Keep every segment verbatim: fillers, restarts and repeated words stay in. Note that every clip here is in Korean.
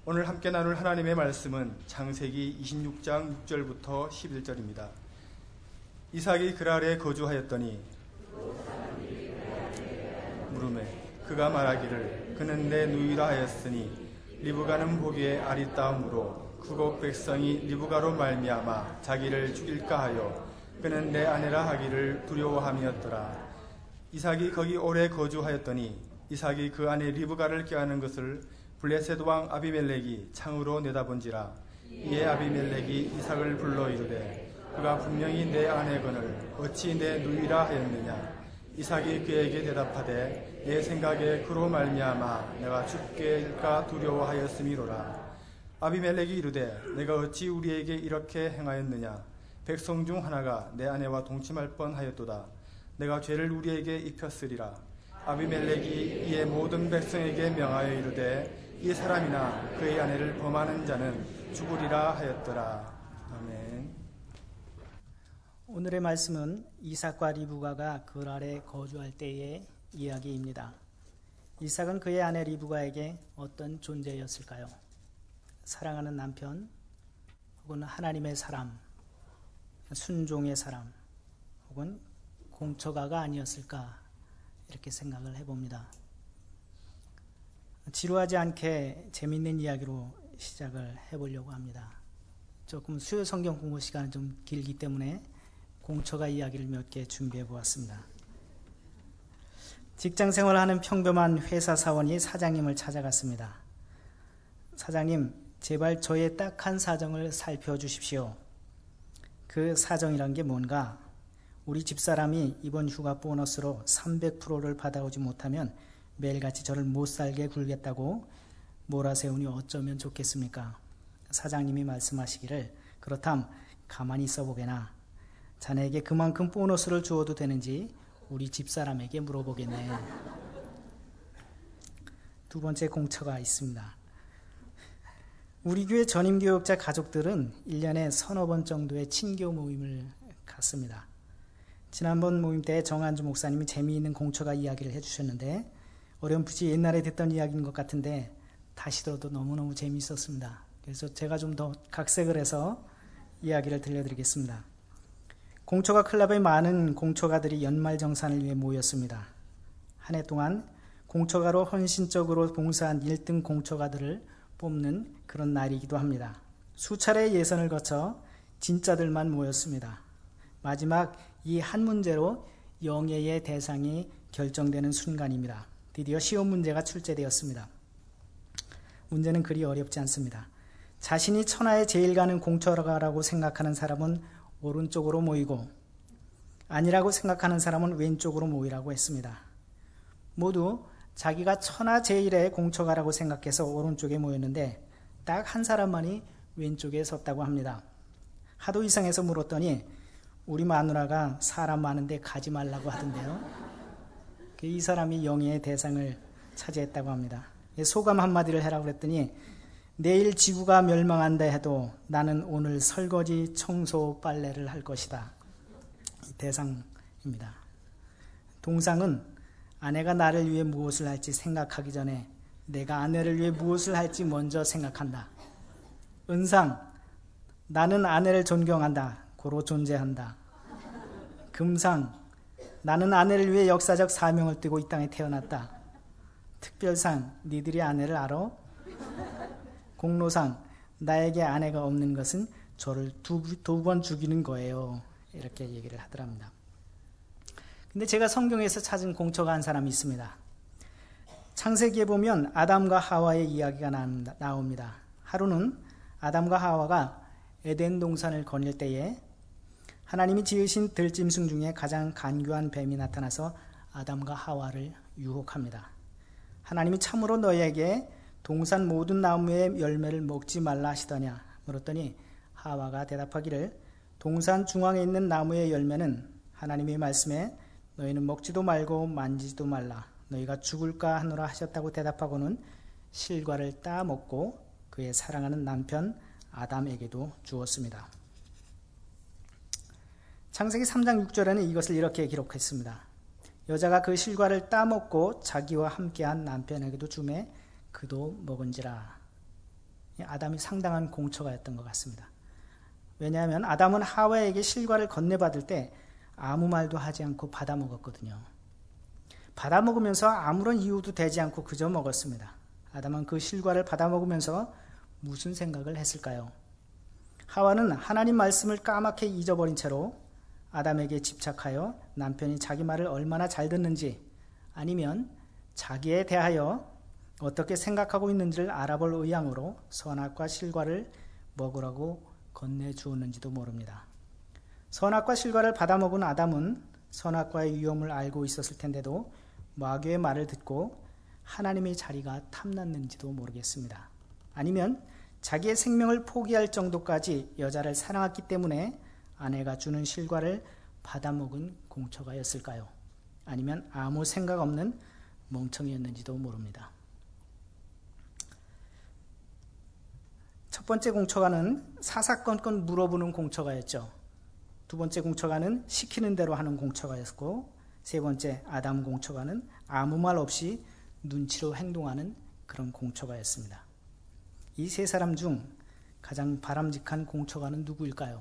오늘 함께 나눌 하나님의 말씀은 창세기 이십육 장 육 절부터 십일 절입니다. 이삭이 그랄에 거주하였더니 물음에 그가 말하기를 그는 내 누이라 하였으니 리브가는 보기에 아리따움으로 그곳 백성이 리브가로 말미암아 자기를 죽일까 하여 그는 내 아내라 하기를 두려워함이었더라. 이삭이 거기 오래 거주하였더니 이삭이 그 아내 리브가를 꾀하는 것을 블레셋 왕 아비멜렉이 창으로 내다본지라. 이에 아비멜렉이 이삭을 불러 이르되 그가 분명히 내 아내거늘 어찌 내 누이라 하였느냐. 이삭이 그에게 대답하되 내 생각에 그로 말미암아 내가 죽게 될까 두려워하였음이로라. 아비멜렉이 이르되 내가 어찌 우리에게 이렇게 행하였느냐. 백성 중 하나가 내 아내와 동침할 뻔하였도다. 내가 죄를 우리에게 입혔으리라. 아비멜렉이 이에 모든 백성에게 명하여 이르되 이 사람이나 그의 아내를 범하는 자는 죽으리라 하였더라. 아멘. 오늘의 말씀은 이삭과 리브가가 그랄에 거주할 때의 이야기입니다. 이삭은 그의 아내 리브가에게 어떤 존재였을까요? 사랑하는 남편, 혹은 하나님의 사람, 순종의 사람, 혹은 공처가가 아니었을까 이렇게 생각을 해봅니다. 지루하지 않게 재밌는 이야기로 시작을 해보려고 합니다. 조금 수요 성경 공부 시간은 좀 길기 때문에 공처가 이야기를 몇 개 준비해 보았습니다. 직장 생활하는 평범한 회사 사원이 사장님을 찾아갔습니다. 사장님, 제발 저의 딱한 사정을 살펴주십시오. 그 사정이란 게 뭔가? 우리 집사람이 이번 휴가 보너스로 삼백 퍼센트를 받아오지 못하면 매일같이 저를 못살게 굴겠다고 몰아세우니 어쩌면 좋겠습니까? 사장님이 말씀하시기를 그렇담 가만히 있어보게나. 자네에게 그만큼 보너스를 주어도 되는지 우리 집사람에게 물어보겠네. 두 번째 공처가 있습니다. 우리 교회 전임교역자 가족들은 일 년에 서너 번 정도의 친교 모임을 갖습니다. 지난번 모임 때 정한주 목사님이 재미있는 공처가 이야기를 해주셨는데 어렴풋이 옛날에 듣던 이야기인 것 같은데 다시 들어도 너무너무 재미있었습니다. 그래서 제가 좀 더 각색을 해서 이야기를 들려드리겠습니다. 공처가 클럽에 많은 공처가들이 연말정산을 위해 모였습니다. 한 해 동안 공처가로 헌신적으로 봉사한 일 등 공처가들을 뽑는 그런 날이기도 합니다. 수차례 예선을 거쳐 진짜들만 모였습니다. 마지막 이 한 문제로 영예의 대상이 결정되는 순간입니다. 드디어 시험 문제가 출제되었습니다. 문제는 그리 어렵지 않습니다. 자신이 천하의 제일 가는 공처가라고 생각하는 사람은 오른쪽으로 모이고 아니라고 생각하는 사람은 왼쪽으로 모이라고 했습니다. 모두 자기가 천하 제일의 공처가라고 생각해서 오른쪽에 모였는데 딱 한 사람만이 왼쪽에 섰다고 합니다. 하도 이상해서 물었더니 우리 마누라가 사람 많은데 가지 말라고 하던데요. 이 사람이 영예의 대상을 차지했다고 합니다. 소감 한마디를 해라고 그랬더니 내일 지구가 멸망한다 해도 나는 오늘 설거지, 청소, 빨래를 할 것이다. 대상입니다. 동상은 아내가 나를 위해 무엇을 할지 생각하기 전에 내가 아내를 위해 무엇을 할지 먼저 생각한다. 은상, 나는 아내를 존경한다. 고로 존재한다. 금상, 나는 아내를 위해 역사적 사명을 띠고 이 땅에 태어났다. 특별상, 니들이 아내를 알아? 공로상, 나에게 아내가 없는 것은 저를 두, 두 번 죽이는 거예요. 이렇게 얘기를 하더랍니다. 근데 제가 성경에서 찾은 공처가 한 사람이 있습니다. 창세기에 보면 아담과 하와의 이야기가 나옵니다. 하루는 아담과 하와가 에덴 동산을 거닐 때에 하나님이 지으신 들짐승 중에 가장 간교한 뱀이 나타나서 아담과 하와를 유혹합니다. 하나님이 참으로 너희에게 동산 모든 나무의 열매를 먹지 말라 하시더냐 물었더니 하와가 대답하기를 동산 중앙에 있는 나무의 열매는 하나님의 말씀에 너희는 먹지도 말고 만지지도 말라 너희가 죽을까 하노라 하셨다고 대답하고는 실과를 따먹고 그의 사랑하는 남편 아담에게도 주었습니다. 창세기 삼 장 육 절에는 이것을 이렇게 기록했습니다. 여자가 그 실과를 따먹고 자기와 함께한 남편에게도 주매 그도 먹은지라. 아담이 상당한 공처가였던 것 같습니다. 왜냐하면 아담은 하와에게 실과를 건네받을 때 아무 말도 하지 않고 받아먹었거든요. 받아먹으면서 아무런 이유도 되지 않고 그저 먹었습니다. 아담은 그 실과를 받아먹으면서 무슨 생각을 했을까요? 하와는 하나님 말씀을 까맣게 잊어버린 채로 아담에게 집착하여 남편이 자기 말을 얼마나 잘 듣는지 아니면 자기에 대하여 어떻게 생각하고 있는지를 알아볼 의향으로 선악과 실과를 먹으라고 건네주었는지도 모릅니다. 선악과 실과를 받아먹은 아담은 선악과의 위험을 알고 있었을 텐데도 마귀의 말을 듣고 하나님의 자리가 탐났는지도 모르겠습니다. 아니면 자기의 생명을 포기할 정도까지 여자를 사랑했기 때문에 아내가 주는 실과를 받아먹은 공처가였을까요? 아니면 아무 생각 없는 멍청이였는지도 모릅니다. 첫 번째 공처가는 사사건건 물어보는 공처가였죠. 두 번째 공처가는 시키는 대로 하는 공처가였고, 세 번째 아담 공처가는 아무 말 없이 눈치로 행동하는 그런 공처가였습니다. 이 세 사람 중 가장 바람직한 공처가는 누구일까요?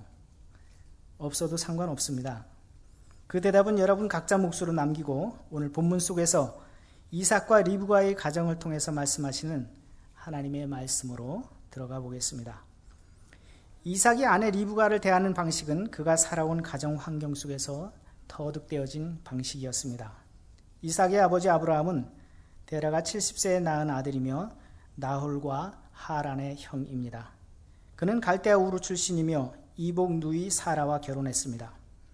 없어도 상관없습니다. 그 대답은 여러분 각자 몫으로 남기고 오늘 본문 속에서 이삭과 리브가의 가정을 통해서 말씀하시는 하나님의 말씀으로 들어가 보겠습니다. 이삭이 아내 리브가를 대하는 방식은 그가 살아온 가정 환경 속에서 터득되어진 방식이었습니다. 이삭의 아버지 아브라함은 데라가 칠십 세에 낳은 아들이며 나홀과 하란의 형입니다. 그는 갈대아 우르 출신이며 이복 누이 사라와 결혼했습니다.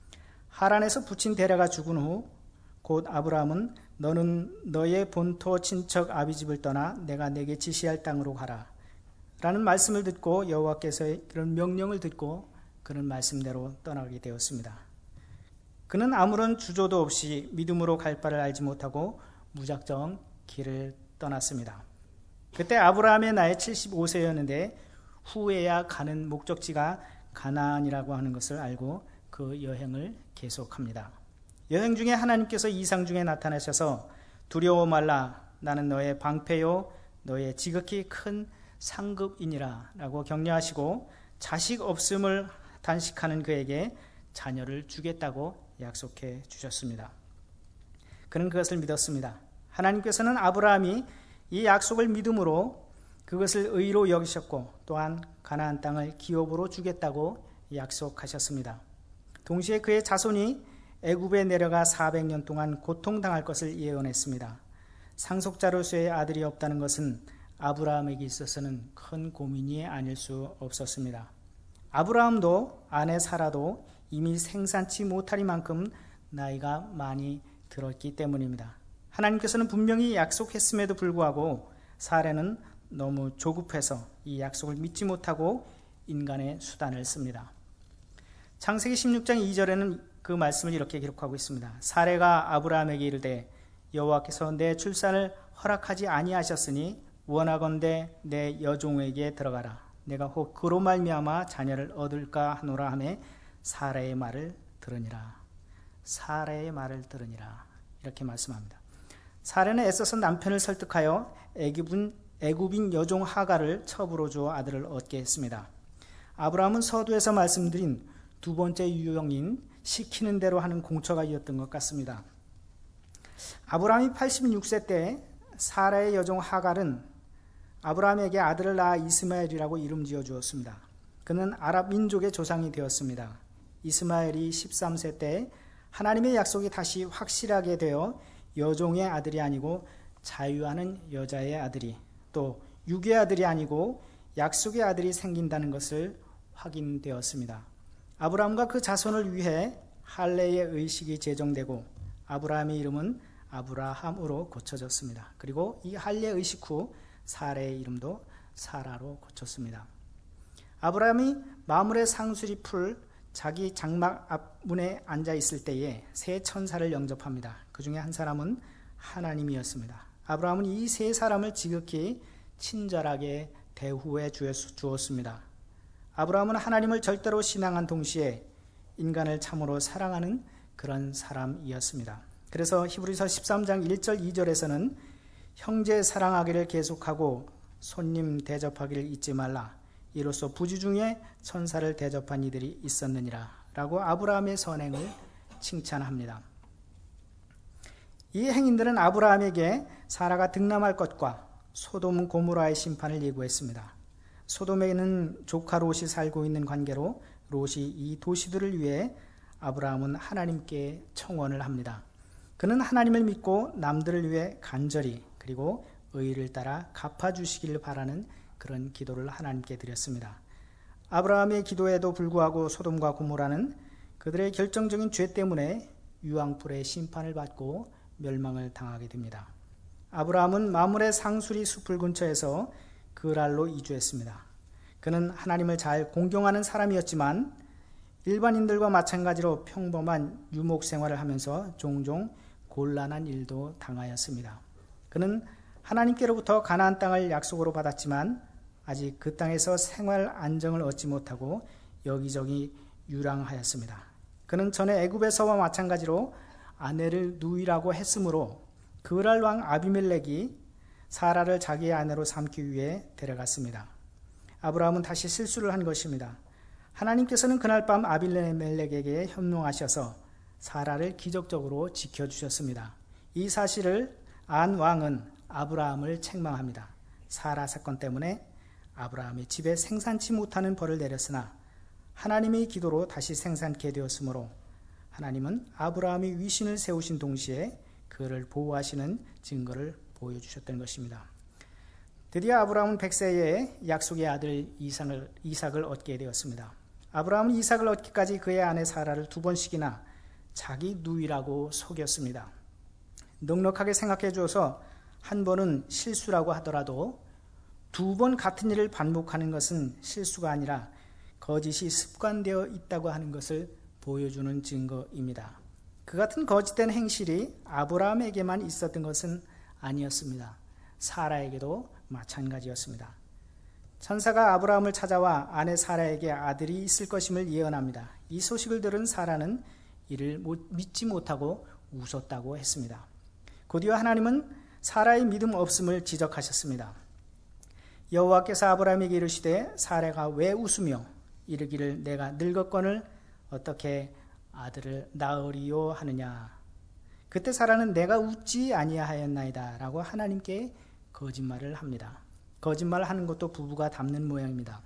하란에서 부친 데라가 죽은 후 곧 아브라함은 너는 너의 본토 친척 아비집을 떠나 내가 내게 지시할 땅으로 가라 라는 말씀을 듣고 여호와께서의 그런 명령을 듣고 그는 말씀대로 떠나게 되었습니다. 그는 아무런 주저도 없이 믿음으로 갈 바를 알지 못하고 무작정 길을 떠났습니다. 그때 아브라함의 나이 칠십오 세였는데 후에야 가는 목적지가 가나안이라고 하는 것을 알고 그 여행을 계속합니다. 여행 중에 하나님께서 이상 중에 나타나셔서 두려워 말라 나는 너의 방패요 너의 지극히 큰 상급이니라 라고 격려하시고 자식 없음을 단식하는 그에게 자녀를 주겠다고 약속해 주셨습니다. 그는 그것을 믿었습니다. 하나님께서는 아브라함이 이 약속을 믿음으로 그것을 의로 여기셨고 또한 가나안 땅을 기업으로 주겠다고 약속하셨습니다. 동시에 그의 자손이 애굽에 내려가 사백 년 동안 고통당할 것을 예언했습니다. 상속자로서의 아들이 없다는 것은 아브라함에게 있어서는 큰 고민이 아닐 수 없었습니다. 아브라함도 아내 사라도 이미 생산치 못하리만큼 나이가 많이 들었기 때문입니다. 하나님께서는 분명히 약속했음에도 불구하고 사라는 너무 조급해서 이 약속을 믿지 못하고 인간의 수단을 씁니다. 창세기 십육 장 이 절에는 그 말씀을 이렇게 기록하고 있습니다. 사라가 아브라함에게 이르되 여호와께서 내 출산을 허락하지 아니하셨으니 원하건대 내 여종에게 들어가라. 내가 혹 그로 말미암아 자녀를 얻을까 하노라 하매 사라의 말을 들으니라. 사라의 말을 들으니라. 이렇게 말씀합니다. 사라는 애써서 남편을 설득하여 애굽인, 애굽인 여종 하가를 첩으로 주어 아들을 얻게 했습니다. 아브라함은 서두에서 말씀드린 두 번째 유형인 시키는 대로 하는 공처가이었던 것 같습니다. 아브라함이 팔십육 세 때 사라의 여종 하갈은 아브라함에게 아들을 낳아 이스마엘이라고 이름 지어 주었습니다. 그는 아랍 민족의 조상이 되었습니다. 이스마엘이 십삼 세 때 하나님의 약속이 다시 확실하게 되어 여종의 아들이 아니고 자유하는 여자의 아들이 또 육의 아들이 아니고 약속의 아들이 생긴다는 것을 확인되었습니다. 아브라함과 그 자손을 위해 할례의 의식이 제정되고 아브라함의 이름은 아브라함으로 고쳐졌습니다. 그리고 이 할례 의식 후 사라의 이름도 사라로 고쳤습니다. 아브라함이 마물의 상수리 풀 자기 장막 앞문에 앉아 있을 때에 세 천사를 영접합니다. 그 중에 한 사람은 하나님이었습니다. 아브라함은 이 세 사람을 지극히 친절하게 대우해 주었습니다. 아브라함은 하나님을 절대로 신앙한 동시에 인간을 참으로 사랑하는 그런 사람이었습니다. 그래서 히브리서 십삼 장 일 절 이 절에서는 형제 사랑하기를 계속하고 손님 대접하기를 잊지 말라. 이로써 부지 중에 천사를 대접한 이들이 있었느니라 라고 아브라함의 선행을 칭찬합니다. 이 행인들은 아브라함에게 사라가 득남할 것과 소돔 고모라의 심판을 예고했습니다. 소돔에는 조카 롯이 살고 있는 관계로 롯이 이 도시들을 위해 아브라함은 하나님께 청원을 합니다. 그는 하나님을 믿고 남들을 위해 간절히 그리고 의를 따라 갚아주시기를 바라는 그런 기도를 하나님께 드렸습니다. 아브라함의 기도에도 불구하고 소돔과 고모라는 그들의 결정적인 죄 때문에 유황불의 심판을 받고 멸망을 당하게 됩니다. 아브라함은 마므레 상수리 숲을 근처에서 그랄로 이주했습니다. 그는 하나님을 잘 공경하는 사람이었지만 일반인들과 마찬가지로 평범한 유목 생활을 하면서 종종 곤란한 일도 당하였습니다. 그는 하나님께로부터 가나안 땅을 약속으로 받았지만 아직 그 땅에서 생활 안정을 얻지 못하고 여기저기 유랑하였습니다. 그는 전에 애굽에서와 마찬가지로 아내를 누이라고 했으므로 그랄 왕 아비멜렉이 사라를 자기의 아내로 삼기 위해 데려갔습니다. 아브라함은 다시 실수를 한 것입니다. 하나님께서는 그날 밤 아비멜렉에게 현몽하셔서 사라를 기적적으로 지켜주셨습니다. 이 사실을 안 왕은 아브라함을 책망합니다. 사라 사건 때문에 아브라함의 집에 생산치 못하는 벌을 내렸으나 하나님의 기도로 다시 생산케 되었으므로 하나님은 아브라함이 위신을 세우신 동시에 그를 보호하시는 증거를 보여주셨던 것입니다. 드디어 아브라함은 백 세에 약속의 아들 이삭을, 이삭을 얻게 되었습니다. 아브라함은 이삭을 얻기까지 그의 아내 사라를 두 번씩이나 자기 누이라고 속였습니다. 넉넉하게 생각해 주어서 한 번은 실수라고 하더라도 두 번 같은 일을 반복하는 것은 실수가 아니라 거짓이 습관되어 있다고 하는 것을 보여주는 증거입니다. 그 같은 거짓된 행실이 아브라함에게만 있었던 것은 아니었습니다. 사라에게도 마찬가지였습니다. 천사가 아브라함을 찾아와 아내 사라에게 아들이 있을 것임을 예언합니다. 이 소식을 들은 사라는 이를 믿지 못하고 웃었다고 했습니다. 곧이어 하나님은 사라의 믿음 없음을 지적하셨습니다. 여호와께서 아브라함에게 이르시되 사라가 왜 웃으며 이르기를 내가 늙었거늘 어떻게 아들을 낳으리요 하느냐. 그때 사라는 내가 웃지 아니하였나이다 라고 하나님께 거짓말을 합니다. 거짓말을 하는 것도 부부가 닮는 모양입니다.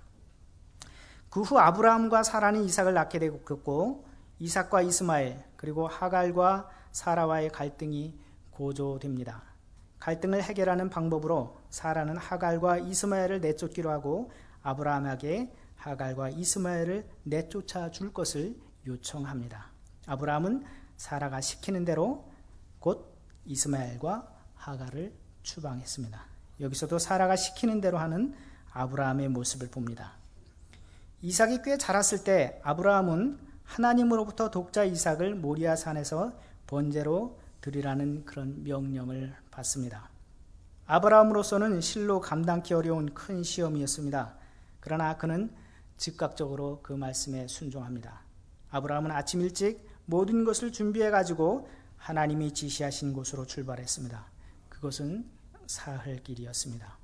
그 후 아브라함과 사라는 이삭을 낳게 되었고 이삭과 이스마엘 그리고 하갈과 사라와의 갈등이 고조됩니다. 갈등을 해결하는 방법으로 사라는 하갈과 이스마엘을 내쫓기로 하고 아브라함에게 하갈과 이스마엘을 내쫓아 줄 것을 요청합니다. 아브라함은 사라가 시키는 대로 곧 이스마엘과 하갈을 추방했습니다. 여기서도 사라가 시키는 대로 하는 아브라함의 모습을 봅니다. 이삭이 꽤 자랐을 때 아브라함은 하나님으로부터 독자 이삭을 모리아 산에서 번제로 드리라는 그런 명령을 받습니다. 아브라함으로서는 실로 감당기 어려운 큰 시험이었습니다. 그러나 그는 즉각적으로 그 말씀에 순종합니다. 아브라함은 아침 일찍 모든 것을 준비해 가지고 하나님이 지시하신 곳으로 출발했습니다. 그것은 사흘길이었습니다.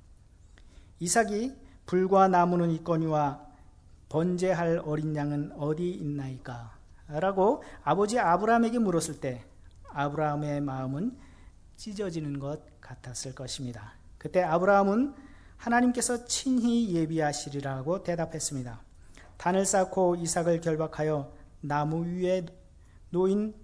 이삭이 불과 나무는 있거니와 번제할 어린 양은 어디 있나이까? 라고 아버지 아브라함에게 물었을 때 아브라함의 마음은 찢어지는 것 같았을 것입니다. 그때 아브라함은 하나님께서 친히 예비하시리라고 대답했습니다. 단을 쌓고 이삭을 결박하여 나무 위에 놓인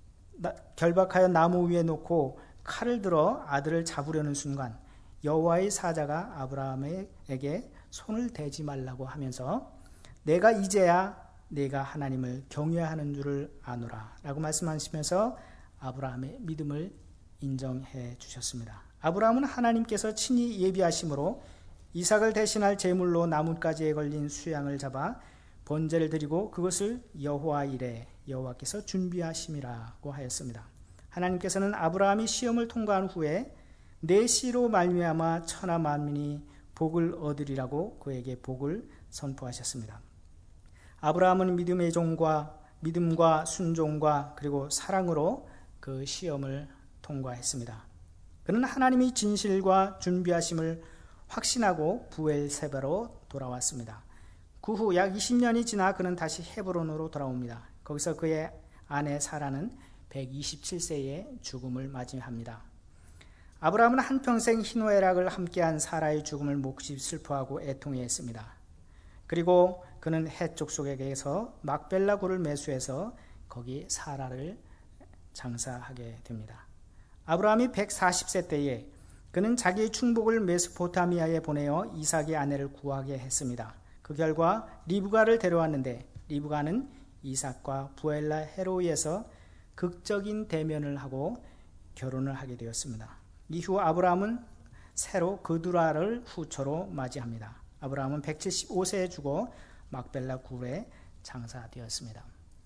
결박하여 나무 위에 놓고 칼을 들어 아들을 잡으려는 순간 여호와의 사자가 아브라함에게 손을 대지 말라고 하면서 내가 이제야 내가 하나님을 경외하는 줄을 아노라 라고 말씀하시면서 아브라함의 믿음을 인정해 주셨습니다. 아브라함은 하나님께서 친히 예비하심으로 이삭을 대신할 제물로 나뭇가지에 걸린 수양을 잡아 번제를 드리고 그것을 여호와 이레 여호와께서 준비하심이라고 하였습니다. 하나님께서는 아브라함이 시험을 통과한 후에 내 씨로 말미암아 천하 만민이 복을 얻으리라고 그에게 복을 선포하셨습니다. 아브라함은 믿음의 종과 믿음과 순종과 그리고 사랑으로 그 시험을 통과했습니다. 그는 하나님의 진실과 준비하심을 확신하고 부엘세바로 돌아왔습니다. 그 후 약 이십 년이 지나 그는 다시 헤브론으로 돌아옵니다. 거기서 그의 아내 사라는 백이십칠 세에 죽음을 맞이합니다. 아브라함은 한평생 희노애락을 함께한 사라의 죽음을 몹시 슬퍼하고 애통해했습니다. 그리고 그는 헷 족속에게서 막벨라 굴을 매수해서 거기 사라를 장사하게 됩니다. 아브라함이 백사십 세 때에 그는 자기의 충복을 메소포타미아에 보내어 이삭의 아내를 구하게 했습니다. 그 결과 리브가를 데려왔는데 리브가는 이삭과 부엘라 헤로이에서 극적인 대면을 하고 결혼을 하게 되었습니다. 이후 아브라함은 새로 그두라를 후처로 맞이합니다. 아브라함은 백칠십오 세에 죽어 막벨라 굴에 장사되었습니다.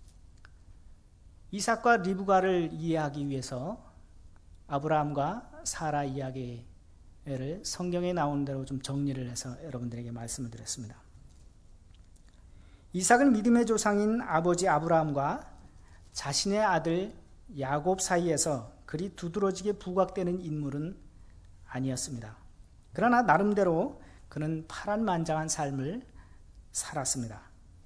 이삭과 리브가를 이해하기 위해서 아브라함과 사라 이야기를 성경에 나오는 대로 좀 정리를 해서 여러분들에게 말씀을 드렸습니다. 이삭은 믿음의 조상인 아버지 아브라함과 자신의 아들 야곱 사이에서 그리 두드러지게 부각되는 인물은 아니었습니다. 그러나 나름대로 그는 파란만장한 삶을 살았습니다.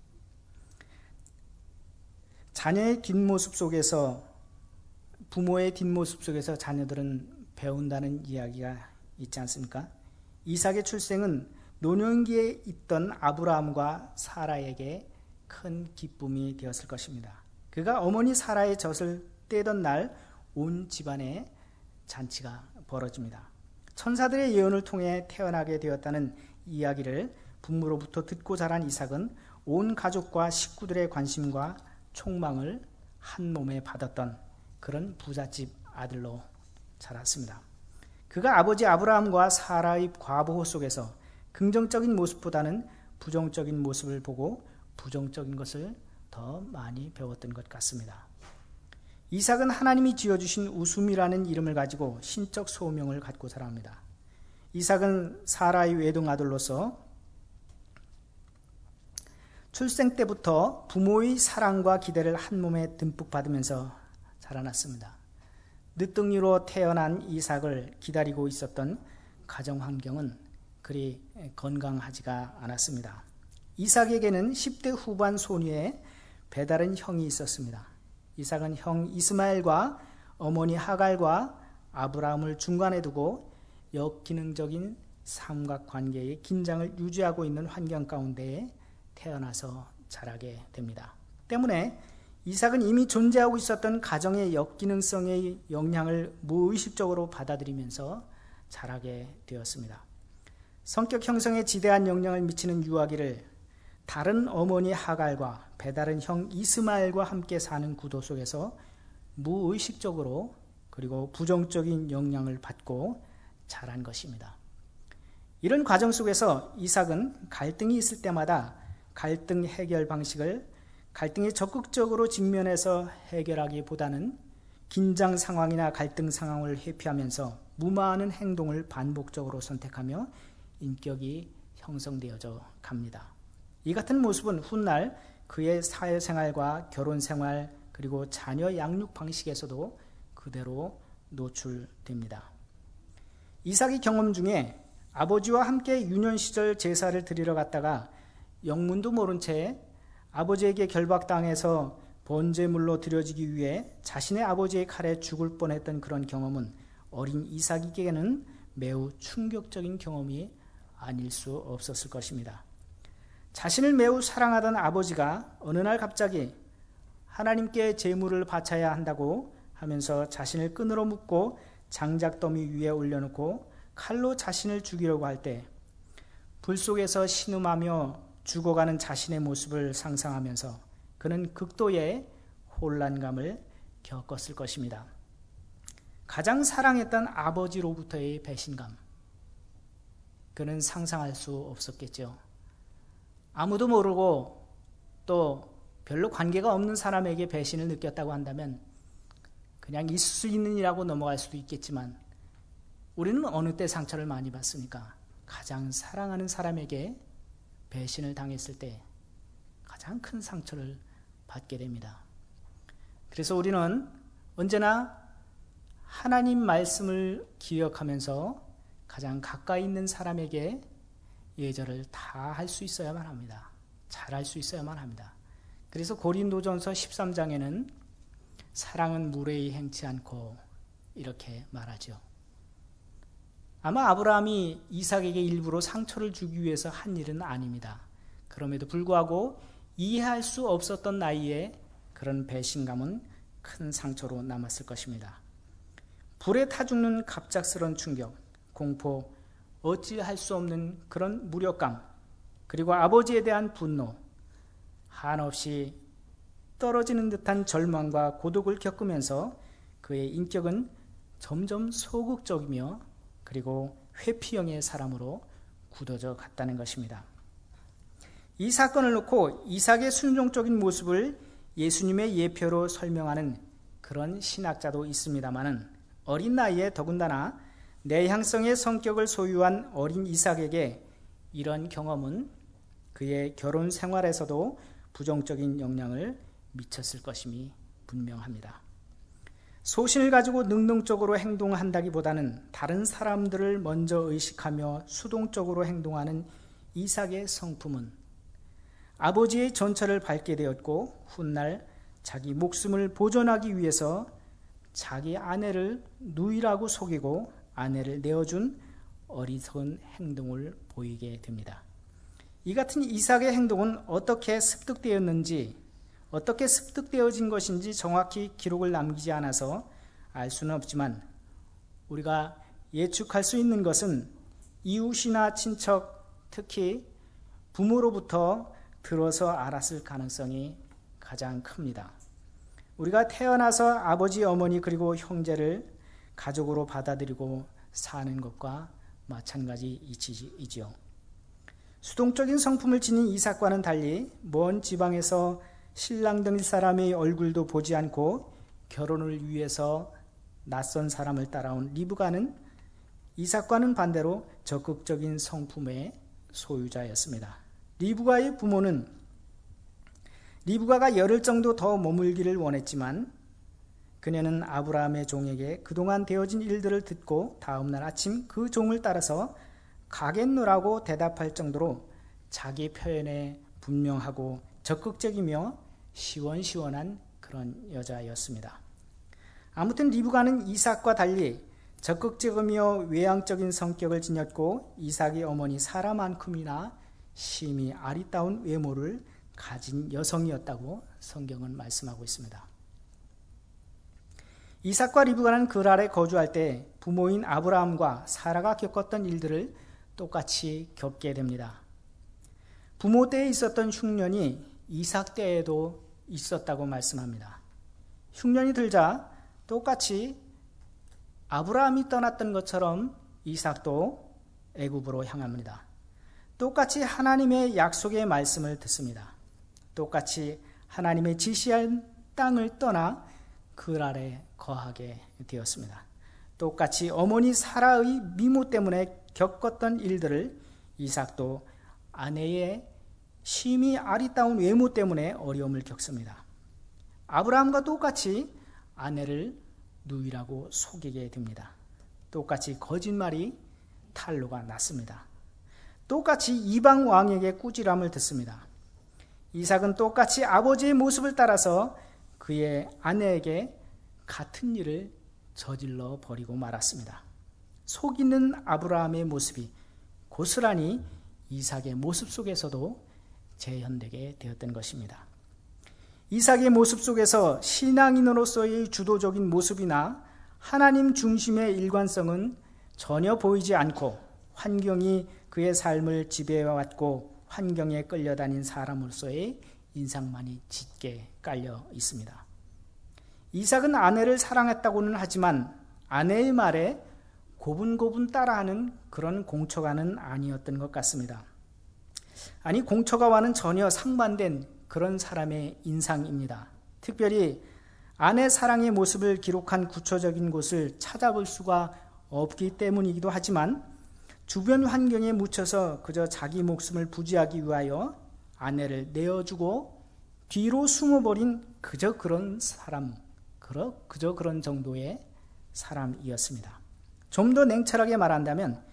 자녀의 뒷모습 속에서, 부모의 뒷모습 속에서 자녀들은 배운다는 이야기가 있지 않습니까? 이삭의 출생은 노년기에 있던 아브라함과 사라에게 큰 기쁨이 되었을 것입니다. 그가 어머니 사라의 젖을 떼던 날 온 집안에 잔치가 벌어집니다. 천사들의 예언을 통해 태어나게 되었다는 이야기를 부모로부터 듣고 자란 이삭은 온 가족과 식구들의 관심과 촉망을 한 몸에 받았던 그런 부잣집 아들로 자랐습니다. 그가 아버지 아브라함과 사라의 과보호 속에서 긍정적인 모습보다는 부정적인 모습을 보고 부정적인 것을 더 많이 배웠던 것 같습니다. 이삭은 하나님이 지어주신 웃음이라는 이름을 가지고 신적 소명을 갖고 자랍니다. 이삭은 사라의 외동아들로서 출생 때부터 부모의 사랑과 기대를 한 몸에 듬뿍 받으면서 자라났습니다. 늦둥이로 태어난 이삭을 기다리고 있었던 가정 환경은 그리 건강하지가 않았습니다. 이삭에게는 십 대 후반 소녀의 배다른 형이 있었습니다. 이삭은 형 이스마엘과 어머니 하갈과 아브라함을 중간에 두고 역기능적인 삼각관계의 긴장을 유지하고 있는 환경 가운데에 태어나서 자라게 됩니다. 때문에 이삭은 이미 존재하고 있었던 가정의 역기능성의 영향을 무의식적으로 받아들이면서 자라게 되었습니다. 성격 형성에 지대한 영향을 미치는 유아기를 다른 어머니 하갈과 배다른 형 이스마엘과 함께 사는 구도 속에서 무의식적으로 그리고 부정적인 영향을 받고 자란 것입니다. 이런 과정 속에서 이삭은 갈등이 있을 때마다 갈등 해결 방식을 갈등에 적극적으로 직면해서 해결하기보다는 긴장 상황이나 갈등 상황을 회피하면서 무마하는 행동을 반복적으로 선택하며 인격이 형성되어져 갑니다. 이 같은 모습은 훗날 그의 사회생활과 결혼생활 그리고 자녀 양육 방식에서도 그대로 노출됩니다. 이삭의 경험 중에 아버지와 함께 유년 시절 제사를 드리러 갔다가 영문도 모른 채 아버지에게 결박당해서 번제물로 드려지기 위해 자신의 아버지의 칼에 죽을 뻔했던 그런 경험은 어린 이삭에게는 매우 충격적인 경험이 아닐 수 없었을 것입니다. 자신을 매우 사랑하던 아버지가 어느 날 갑자기 하나님께 제물을 바쳐야 한다고 하면서 자신을 끈으로 묶고 장작더미 위에 올려놓고 칼로 자신을 죽이려고 할 때 불 속에서 신음하며 죽어가는 자신의 모습을 상상하면서 그는 극도의 혼란감을 겪었을 것입니다. 가장 사랑했던 아버지로부터의 배신감, 그는 상상할 수 없었겠죠. 아무도 모르고 또 별로 관계가 없는 사람에게 배신을 느꼈다고 한다면 그냥 있을 수 있는 일하고 넘어갈 수도 있겠지만 우리는 어느 때 상처를 많이 받습니까? 가장 사랑하는 사람에게 배신을 당했을 때 가장 큰 상처를 받게 됩니다. 그래서 우리는 언제나 하나님 말씀을 기억하면서 가장 가까이 있는 사람에게 예절을 다 할 수 있어야만 합니다. 잘할 수 있어야만 합니다. 그래서 고린도전서 십삼 장에는 사랑은 무례히 행치 않고 이렇게 말하죠. 아마 아브라함이 이삭에게 일부러 상처를 주기 위해서 한 일은 아닙니다. 그럼에도 불구하고 이해할 수 없었던 나이에 그런 배신감은 큰 상처로 남았을 것입니다. 불에 타 죽는 갑작스러운 충격, 공포, 어찌할 수 없는 그런 무력감, 그리고 아버지에 대한 분노, 한없이 떨어지는 듯한 절망과 고독을 겪으면서 그의 인격은 점점 소극적이며 그리고 회피형의 사람으로 굳어져 갔다는 것입니다. 이 사건을 놓고 이삭의 순종적인 모습을 예수님의 예표로 설명하는 그런 신학자도 있습니다마는 어린 나이에 더군다나 내향성의 성격을 소유한 어린 이삭에게 이런 경험은 그의 결혼 생활에서도 부정적인 영향을 미쳤을 것임이 분명합니다. 소신을 가지고 능동적으로 행동한다기보다는 다른 사람들을 먼저 의식하며 수동적으로 행동하는 이삭의 성품은 아버지의 전철을 밟게 되었고 훗날 자기 목숨을 보존하기 위해서 자기 아내를 누이라고 속이고 아내를 내어준 어리석은 행동을 보이게 됩니다. 이 같은 이삭의 행동은 어떻게 습득되었는지, 어떻게 습득되어진 것인지 정확히 기록을 남기지 않아서 알 수는 없지만 우리가 예측할 수 있는 것은 이웃이나 친척, 특히 부모로부터 들어서 알았을 가능성이 가장 큽니다. 우리가 태어나서 아버지, 어머니 그리고 형제를 가족으로 받아들이고 사는 것과 마찬가지이지요. 수동적인 성품을 지닌 이삭과는 달리 먼 지방에서 신랑 될 사람의 얼굴도 보지 않고 결혼을 위해서 낯선 사람을 따라온 리브가는 이삭과는 반대로 적극적인 성품의 소유자였습니다. 리브가의 부모는 리브가가 열흘 정도 더 머물기를 원했지만 그녀는 아브라함의 종에게 그동안 되어진 일들을 듣고 다음날 아침 그 종을 따라서 가겠노라고 대답할 정도로 자기 표현에 분명하고 적극적이며 시원시원한 그런 여자였습니다. 아무튼 리브가는 이삭과 달리 적극적이며 외향적인 성격을 지녔고 이삭의 어머니 사라만큼이나 심히 아리따운 외모를 가진 여성이었다고 성경은 말씀하고 있습니다. 이삭과 리브가는 그랄에 거주할 때 부모인 아브라함과 사라가 겪었던 일들을 똑같이 겪게 됩니다. 부모 때에 있었던 흉년이 이삭 때에도 있었다고 말씀합니다. 흉년이 들자 똑같이 아브라함이 떠났던 것처럼 이삭도 애굽으로 향합니다. 똑같이 하나님의 약속의 말씀을 듣습니다. 똑같이 하나님의 지시한 땅을 떠나 그랄에 거하게 되었습니다. 똑같이 어머니 사라의 미모 때문에 겪었던 일들을 이삭도 아내의 심히 아리따운 외모 때문에 어려움을 겪습니다. 아브라함과 똑같이 아내를 누이라고 속이게 됩니다. 똑같이 거짓말이 탄로가 났습니다. 똑같이 이방 왕에게 꾸지람을 듣습니다. 이삭은 똑같이 아버지의 모습을 따라서 그의 아내에게 같은 일을 저질러 버리고 말았습니다. 속이는 아브라함의 모습이 고스란히 이삭의 모습 속에서도 재현되게 되었던 것입니다. 이삭의 모습 속에서 신앙인으로서의 주도적인 모습이나 하나님 중심의 일관성은 전혀 보이지 않고 환경이 그의 삶을 지배해왔고 환경에 끌려다닌 사람으로서의 인상만이 짙게 깔려 있습니다. 이삭은 아내를 사랑했다고는 하지만 아내의 말에 고분고분 따라하는 그런 공처가는 아니었던 것 같습니다. 아니, 공처가와는 전혀 상반된 그런 사람의 인상입니다. 특별히 아내 사랑의 모습을 기록한 구체적인 곳을 찾아볼 수가 없기 때문이기도 하지만 주변 환경에 묻혀서 그저 자기 목숨을 부지하기 위하여 아내를 내어주고 뒤로 숨어버린 그저 그런 사람, 그저 그런 정도의 사람이었습니다. 좀 더 냉철하게 말한다면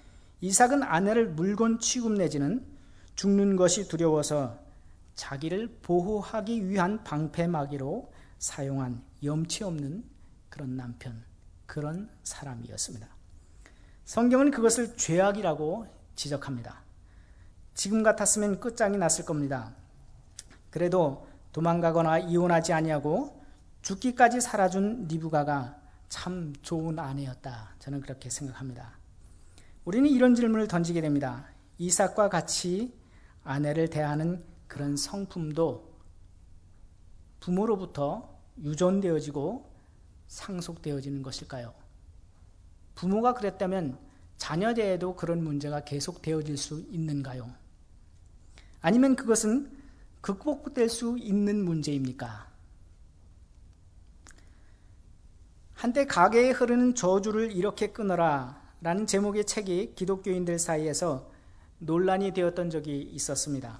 이삭은 아내를 물건 취급 내지는 죽는 것이 두려워서 자기를 보호하기 위한 방패막이로 사용한 염치 없는 그런 남편, 그런 사람이었습니다. 성경은 그것을 죄악이라고 지적합니다. 지금 같았으면 끝장이 났을 겁니다. 그래도 도망가거나 이혼하지 아니하고 죽기까지 살아준 리브가가 참 좋은 아내였다. 저는 그렇게 생각합니다. 우리는 이런 질문을 던지게 됩니다. 이삭과 같이 아내를 대하는 그런 성품도 부모로부터 유전되어지고 상속되어지는 것일까요? 부모가 그랬다면 자녀대에도 그런 문제가 계속되어질 수 있는가요? 아니면 그것은 극복될 수 있는 문제입니까? 한때 가계에 흐르는 저주를 이렇게 끊어라 라는 제목의 책이 기독교인들 사이에서 논란이 되었던 적이 있었습니다.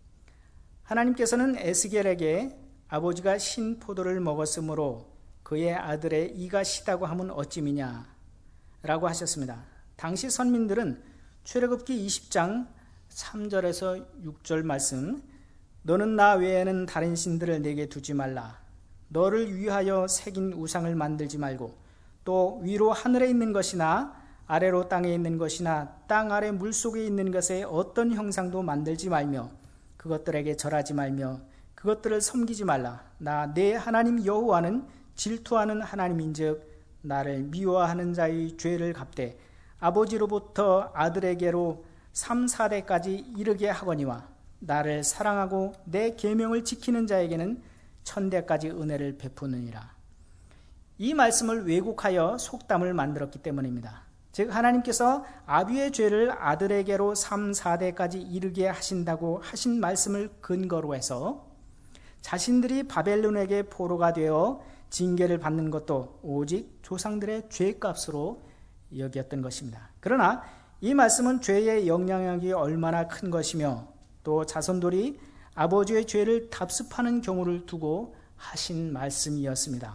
하나님께서는 에스겔에게 아버지가 신 포도를 먹었으므로 그의 아들의 이가 시다고 하면 어찌미냐 라고 하셨습니다. 당시 선민들은 출애굽기 이십 장 삼 절에서 육 절 말씀, 너는 나 외에는 다른 신들을 내게 두지 말라. 너를 위하여 새긴 우상을 만들지 말고 또 위로 하늘에 있는 것이나 아래로 땅에 있는 것이나 땅 아래 물속에 있는 것의 어떤 형상도 만들지 말며 그것들에게 절하지 말며 그것들을 섬기지 말라. 나 내 하나님 여호와는 질투하는 하나님인즉 나를 미워하는 자의 죄를 갚되 아버지로부터 아들에게로 삼, 사대까지 이르게 하거니와 나를 사랑하고 내 계명을 지키는 자에게는 천대까지 은혜를 베푸느니라. 이 말씀을 왜곡하여 속담을 만들었기 때문입니다. 즉 하나님께서 아비의 죄를 아들에게로 삼, 사대까지 이르게 하신다고 하신 말씀을 근거로 해서 자신들이 바벨론에게 포로가 되어 징계를 받는 것도 오직 조상들의 죄값으로 여겼던 것입니다. 그러나 이 말씀은 죄의 영향력이 얼마나 큰 것이며 또 자손들이 아버지의 죄를 답습하는 경우를 두고 하신 말씀이었습니다.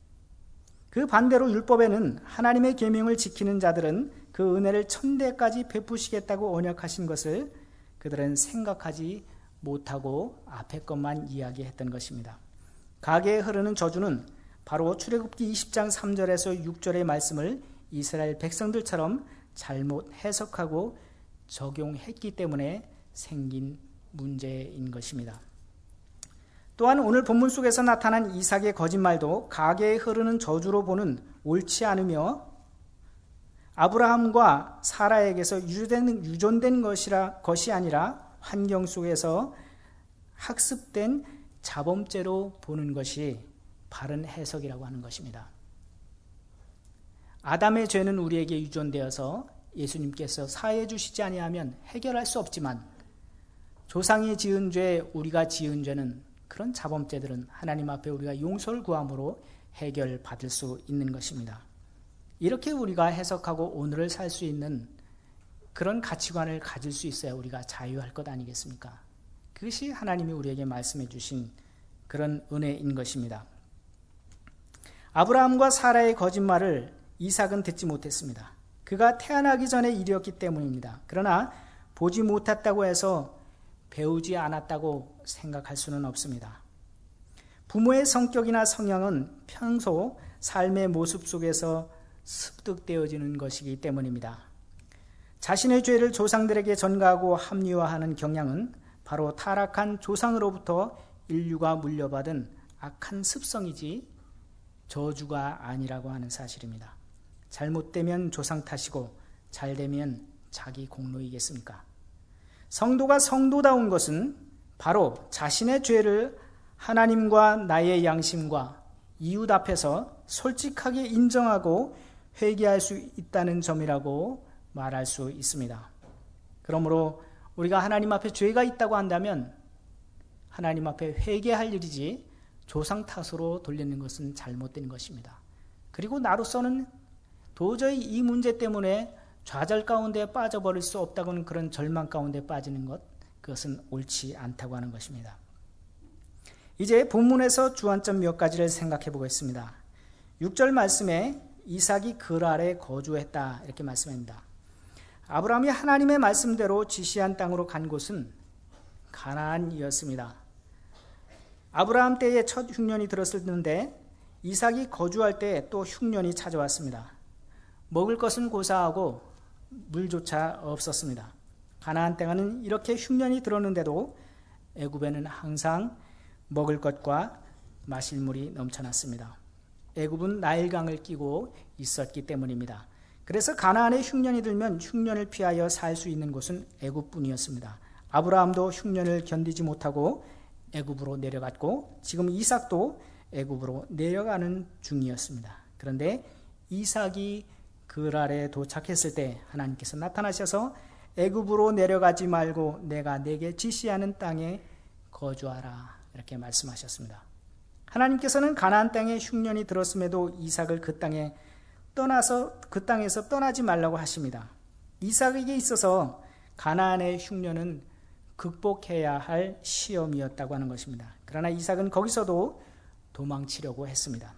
그 반대로 율법에는 하나님의 계명을 지키는 자들은 그 은혜를 천대까지 베푸시겠다고 언약하신 것을 그들은 생각하지 못하고 앞에 것만 이야기했던 것입니다. 가계에 흐르는 저주는 바로 출애굽기 이십 장 삼 절에서 육 절의 말씀을 이스라엘 백성들처럼 잘못 해석하고 적용했기 때문에 생긴 문제인 것입니다. 또한 오늘 본문 속에서 나타난 이삭의 거짓말도 가계에 흐르는 저주로 보는 옳지 않으며 아브라함과 사라에게서 유전된, 유전된 것이라, 것이 아니라 환경 속에서 학습된 자범죄로 보는 것이 바른 해석이라고 하는 것입니다. 아담의 죄는 우리에게 유전되어서 예수님께서 사해 주시지 아니하면 해결할 수 없지만 조상이 지은 죄, 우리가 지은 죄는 그런 자범죄들은 하나님 앞에 우리가 용서를 구함으로 해결받을 수 있는 것입니다. 이렇게 우리가 해석하고 오늘을 살 수 있는 그런 가치관을 가질 수 있어야 우리가 자유할 것 아니겠습니까? 그것이 하나님이 우리에게 말씀해 주신 그런 은혜인 것입니다. 아브라함과 사라의 거짓말을 이삭은 듣지 못했습니다. 그가 태어나기 전에 일이었기 때문입니다. 그러나 보지 못했다고 해서 배우지 않았다고 생각할 수는 없습니다. 부모의 성격이나 성향은 평소 삶의 모습 속에서 습득되어지는 것이기 때문입니다. 자신의 죄를 조상들에게 전가하고 합리화하는 경향은 바로 타락한 조상으로부터 인류가 물려받은 악한 습성이지 저주가 아니라고 하는 사실입니다. 잘못되면 조상 탓이고 잘되면 자기 공로이겠습니까? 성도가 성도다운 것은 바로 자신의 죄를 하나님과 나의 양심과 이웃 앞에서 솔직하게 인정하고 회개할 수 있다는 점이라고 말할 수 있습니다. 그러므로 우리가 하나님 앞에 죄가 있다고 한다면 하나님 앞에 회개할 일이지 조상 탓으로 돌리는 것은 잘못된 것입니다. 그리고 나로서는 도저히 이 문제 때문에 좌절 가운데 빠져버릴 수 없다고는 그런 절망 가운데 빠지는 것, 그것은 옳지 않다고 하는 것입니다. 이제 본문에서 주안점 몇 가지를 생각해 보겠습니다. 육 절 말씀에 이삭이 글 아래 거주했다 이렇게 말씀합니다. 아브라함이 하나님의 말씀대로 지시한 땅으로 간 곳은 가나안이었습니다. 아브라함 때에 첫 흉년이 들었었는데 이삭이 거주할 때 또 흉년이 찾아왔습니다. 먹을 것은 고사하고 물조차 없었습니다. 가나안 땅에는 이렇게 흉년이 들었는데도 애굽에는 항상 먹을 것과 마실 물이 넘쳐났습니다. 애굽은 나일강을 끼고 있었기 때문입니다. 그래서 가나안에 흉년이 들면 흉년을 피하여 살 수 있는 곳은 애굽뿐이었습니다. 아브라함도 흉년을 견디지 못하고 애굽으로 내려갔고 지금 이삭도 애굽으로 내려가는 중이었습니다. 그런데 이삭이 그랄에 도착했을 때 하나님께서 나타나셔서 애굽으로 내려가지 말고 내가 내게 지시하는 땅에 거주하라 이렇게 말씀하셨습니다. 하나님께서는 가나안 땅에 흉년이 들었음에도 이삭을 그 땅에 떠나서 그 땅에서 떠나지 말라고 하십니다. 이삭에게 있어서 가나안의 흉년은 극복해야 할 시험이었다고 하는 것입니다. 그러나 이삭은 거기서도 도망치려고 했습니다.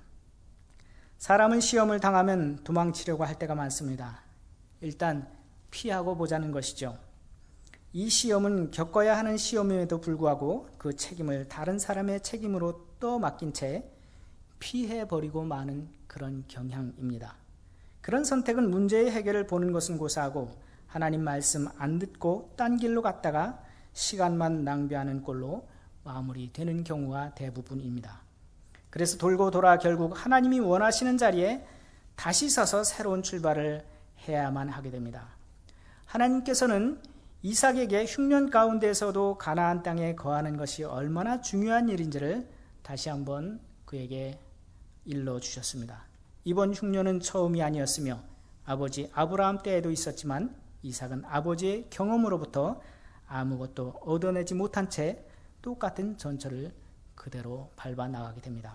사람은 시험을 당하면 도망치려고 할 때가 많습니다. 일단 피하고 보자는 것이죠. 이 시험은 겪어야 하는 시험임에도 불구하고 그 책임을 다른 사람의 책임으로 떠맡긴 채 피해버리고 마는 그런 경향입니다. 그런 선택은 문제의 해결을 보는 것은 고사하고 하나님 말씀 안 듣고 딴 길로 갔다가 시간만 낭비하는 꼴로 마무리되는 경우가 대부분입니다. 그래서 돌고 돌아 결국 하나님이 원하시는 자리에 다시 서서 새로운 출발을 해야만 하게 됩니다. 하나님께서는 이삭에게 흉년 가운데서도 가나안 땅에 거하는 것이 얼마나 중요한 일인지를 다시 한번 그에게 일러주셨습니다. 이번 흉년은 처음이 아니었으며 아버지 아브라함 때에도 있었지만 이삭은 아버지의 경험으로부터 아무것도 얻어내지 못한 채 똑같은 전철을 그대로 밟아 나가게 됩니다.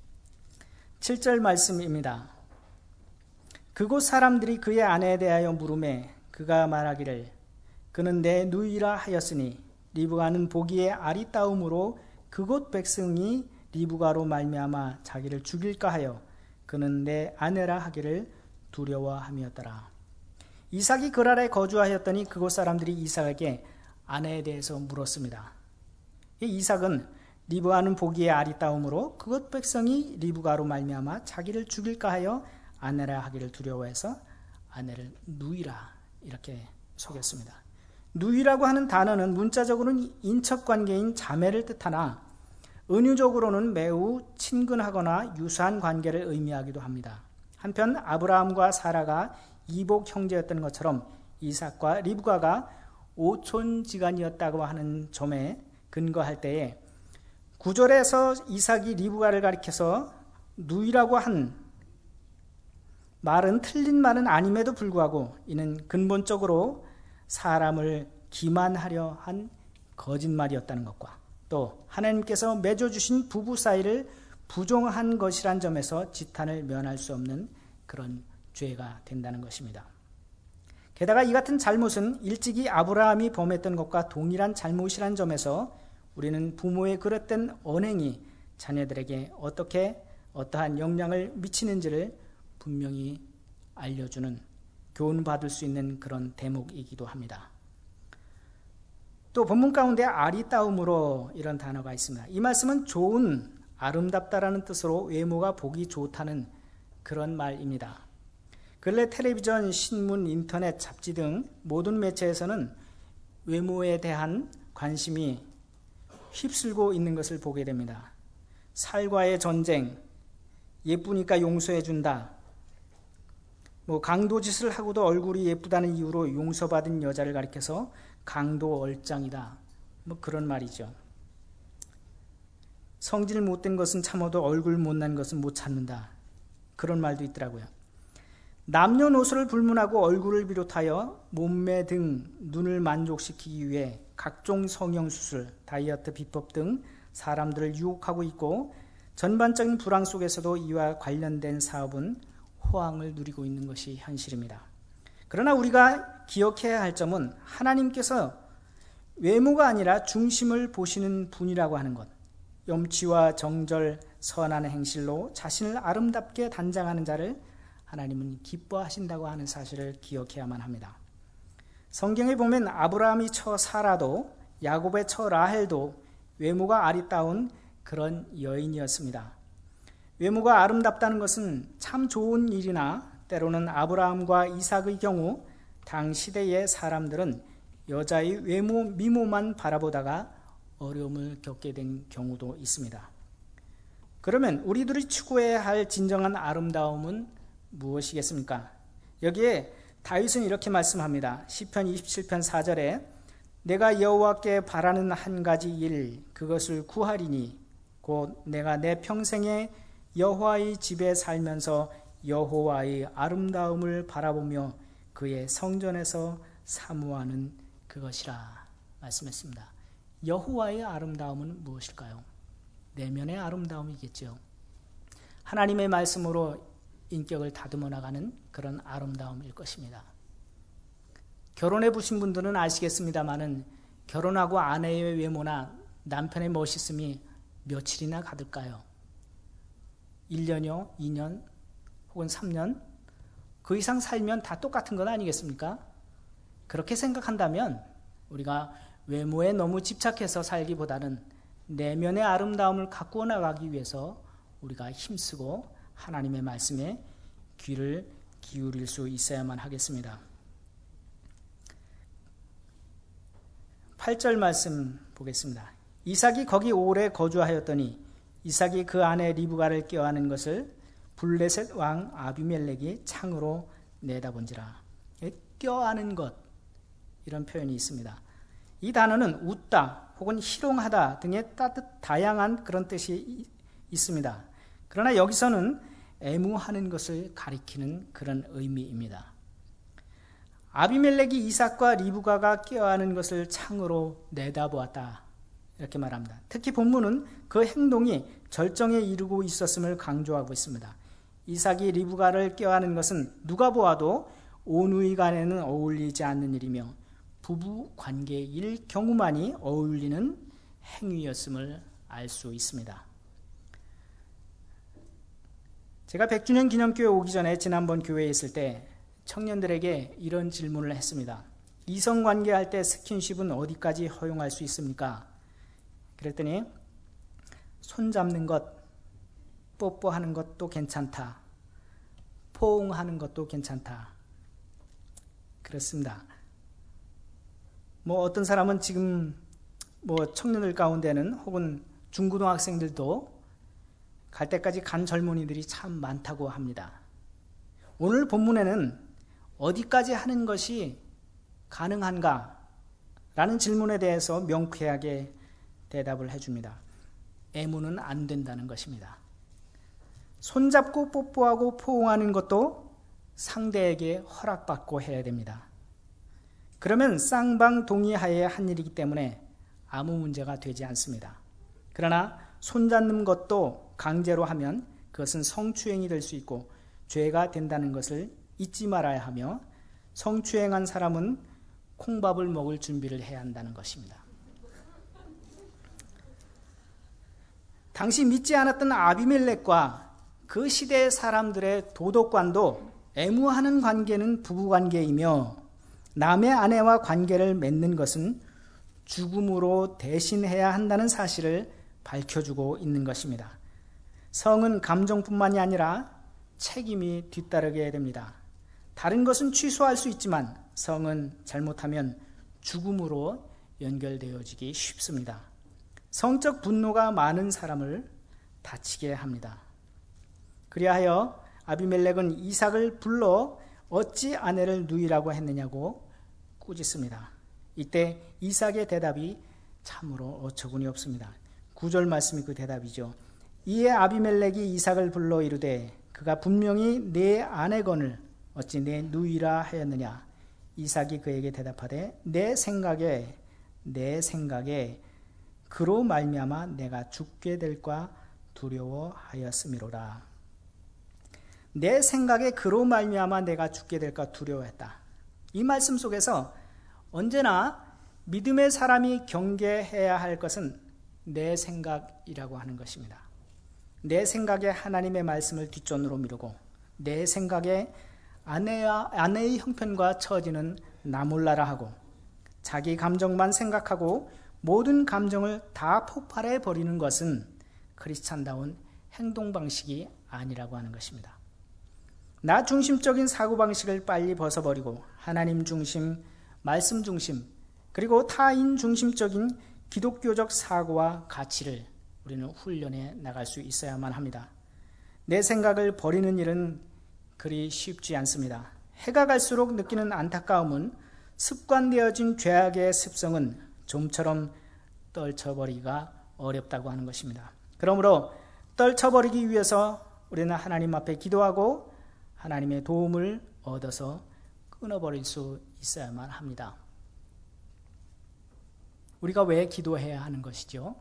칠 절 말씀입니다. 그곳 사람들이 그의 아내에 대하여 물으매 그가 말하기를 그는 내 누이라 하였으니 리브가는 보기에 아리따움으로 그곳 백성이 리브가로 말미암아 자기를 죽일까 하여 그는 내 아내라 하기를 두려워함이었더라. 이삭이 그랄에 거주하였더니 그곳 사람들이 이삭에게 아내에 대해서 물었습니다. 이삭은 리브가는 보기에 아리따움으로 그곳 백성이 리브가로 말미암아 자기를 죽일까 하여 아내라 하기를 두려워해서 아내를 누이라 이렇게 속였습니다. 누이라고 하는 단어는 문자적으로는 인척관계인 자매를 뜻하나 은유적으로는 매우 친근하거나 유사한 관계를 의미하기도 합니다. 한편 아브라함과 사라가 이복 형제였던 것처럼 이삭과 리브가가 오촌지간이었다고 하는 점에 근거할 때에 구절에서 이삭이 리브가를 가리켜서 누이라고 한 말은 틀린 말은 아님에도 불구하고 이는 근본적으로 사람을 기만하려 한 거짓말이었다는 것과 또 하나님께서 맺어주신 부부 사이를 부정한 것이란 점에서 지탄을 면할 수 없는 그런 죄가 된다는 것입니다. 게다가 이 같은 잘못은 일찍이 아브라함이 범했던 것과 동일한 잘못이란 점에서 우리는 부모의 그릇된 언행이 자녀들에게 어떻게 어떠한 영향을 미치는지를 분명히 알려주는 교훈받을 수 있는 그런 대목이기도 합니다. 또 본문 가운데 아리따움으로 이런 단어가 있습니다. 이 말씀은 좋은, 아름답다라는 뜻으로 외모가 보기 좋다는 그런 말입니다. 근래 텔레비전, 신문, 인터넷, 잡지 등 모든 매체에서는 외모에 대한 관심이 휩쓸고 있는 것을 보게 됩니다. 살과의 전쟁, 예쁘니까 용서해준다, 뭐 강도짓을 하고도 얼굴이 예쁘다는 이유로 용서받은 여자를 가리켜서 강도 얼짱이다, 뭐 그런 말이죠. 성질 못된 것은 참아도 얼굴 못난 것은 못 참는다, 그런 말도 있더라고요. 남녀노소를 불문하고 얼굴을 비롯하여 몸매 등 눈을 만족시키기 위해 각종 성형수술, 다이어트 비법 등 사람들을 유혹하고 있고 전반적인 불황 속에서도 이와 관련된 사업은 호황을 누리고 있는 것이 현실입니다. 그러나 우리가 기억해야 할 점은 하나님께서 외모가 아니라 중심을 보시는 분이라고 하는 것, 염치와 정절, 선한 행실로 자신을 아름답게 단장하는 자를 하나님은 기뻐하신다고 하는 사실을 기억해야만 합니다. 성경에 보면 아브라함이 처 사라도 야곱의 처 라헬도 외모가 아리따운 그런 여인이었습니다. 외모가 아름답다는 것은 참 좋은 일이나 때로는 아브라함과 이삭의 경우 당 시대의 사람들은 여자의 외모, 미모만 바라보다가 어려움을 겪게 된 경우도 있습니다. 그러면 우리들이 추구해야 할 진정한 아름다움은 무엇이겠습니까? 여기에 다윗은 이렇게 말씀합니다. 시편 이십칠 편 사 절에 내가 여호와께 바라는 한 가지 일 그것을 구하리니 곧 내가 내 평생에 여호와의 집에 살면서 여호와의 아름다움을 바라보며 그의 성전에서 사모하는 그것이라 말씀했습니다. 여호와의 아름다움은 무엇일까요? 내면의 아름다움이겠죠. 하나님의 말씀으로 인격을 다듬어 나가는 그런 아름다움일 것입니다. 결혼해 보신 분들은 아시겠습니다마는 결혼하고 아내의 외모나 남편의 멋있음이 며칠이나 가득까요? 일 년이요? 이 년? 혹은 삼 년? 그 이상 살면 다 똑같은 건 아니겠습니까? 그렇게 생각한다면 우리가 외모에 너무 집착해서 살기보다는 내면의 아름다움을 가꾸어 나가기 위해서 우리가 힘쓰고 하나님의 말씀에 귀를 기울일 수 있어야만 하겠습니다. 팔 절 말씀 보겠습니다. 이삭이 거기 오래 거주하였더니 이삭이 그 아내 리브가를 껴안은 것을 블레셋 왕 아비멜렉이 창으로 내다본지라. 껴안은 것, 이런 표현이 있습니다. 이 단어는 웃다 혹은 희롱하다 등의 따뜻 다양한 그런 뜻이 있습니다. 그러나 여기서는 애무하는 것을 가리키는 그런 의미입니다. 아비멜렉이 이삭과 리브가가 껴안은 것을 창으로 내다보았다, 이렇게 말합니다. 특히 본문은 그 행동이 절정에 이르고 있었음을 강조하고 있습니다. 이삭이 리브가를 껴안은 것은 누가 보아도 온누이 간에는 어울리지 않는 일이며 부부 관계일 경우만이 어울리는 행위였음을 알 수 있습니다. 제가 백 주년 기념교회 오기 전에 지난번 교회에 있을 때 청년들에게 이런 질문을 했습니다. 이성관계할 때 스킨십은 어디까지 허용할 수 있습니까? 그랬더니 손잡는 것, 뽀뽀하는 것도 괜찮다. 포옹하는 것도 괜찮다. 그렇습니다. 뭐 어떤 사람은 지금 뭐 청년들 가운데는 혹은 중고등학생들도 갈 때까지 간 젊은이들이 참 많다고 합니다. 오늘 본문에는 어디까지 하는 것이 가능한가? 라는 질문에 대해서 명쾌하게 대답을 해줍니다. 애무는 안 된다는 것입니다. 손잡고 뽀뽀하고 포옹하는 것도 상대에게 허락받고 해야 됩니다. 그러면 쌍방동의하에 한 일이기 때문에 아무 문제가 되지 않습니다. 그러나 손잡는 것도 강제로 하면 그것은 성추행이 될 수 있고 죄가 된다는 것을 잊지 말아야 하며 성추행한 사람은 콩밥을 먹을 준비를 해야 한다는 것입니다. 당시 믿지 않았던 아비멜렉과 그 시대의 사람들의 도덕관도 애무하는 관계는 부부관계이며 남의 아내와 관계를 맺는 것은 죽음으로 대신해야 한다는 사실을 밝혀주고 있는 것입니다. 성은 감정뿐만이 아니라 책임이 뒤따르게 됩니다. 다른 것은 취소할 수 있지만 성은 잘못하면 죽음으로 연결되어지기 쉽습니다. 성적 분노가 많은 사람을 다치게 합니다. 그리하여 아비멜렉은 이삭을 불러 어찌 아내를 누이라고 했느냐고 꾸짖습니다. 이때 이삭의 대답이 참으로 어처구니 없습니다. 구 절 말씀이 그 대답이죠. 이에 아비멜렉이 이삭을 불러 이르되 그가 분명히 내 아내건을 어찌 내 누이라 하였느냐. 이삭이 그에게 대답하되 내 생각에 내 생각에 그로 말미암아 내가 죽게 될까 두려워하였음이로라. 내 생각에 그로 말미암아 내가 죽게 될까 두려워했다. 이 말씀 속에서 언제나 믿음의 사람이 경계해야 할 것은 내 생각이라고 하는 것입니다. 내 생각에 하나님의 말씀을 뒷전으로 미루고 내 생각에 아내와, 아내의 형편과 처지는 나 몰라라 하고 자기 감정만 생각하고 모든 감정을 다 폭발해 버리는 것은 크리스찬다운 행동 방식이 아니라고 하는 것입니다. 나 중심적인 사고방식을 빨리 벗어버리고 하나님 중심, 말씀 중심, 그리고 타인 중심적인 기독교적 사고와 가치를 우리는 훈련해 나갈 수 있어야만 합니다. 내 생각을 버리는 일은 그리 쉽지 않습니다. 해가 갈수록 느끼는 안타까움은 습관되어진 죄악의 습성은 좀처럼 떨쳐버리기가 어렵다고 하는 것입니다. 그러므로 떨쳐버리기 위해서 우리는 하나님 앞에 기도하고 하나님의 도움을 얻어서 끊어버릴 수 있어야만 합니다. 우리가 왜 기도해야 하는 것이죠?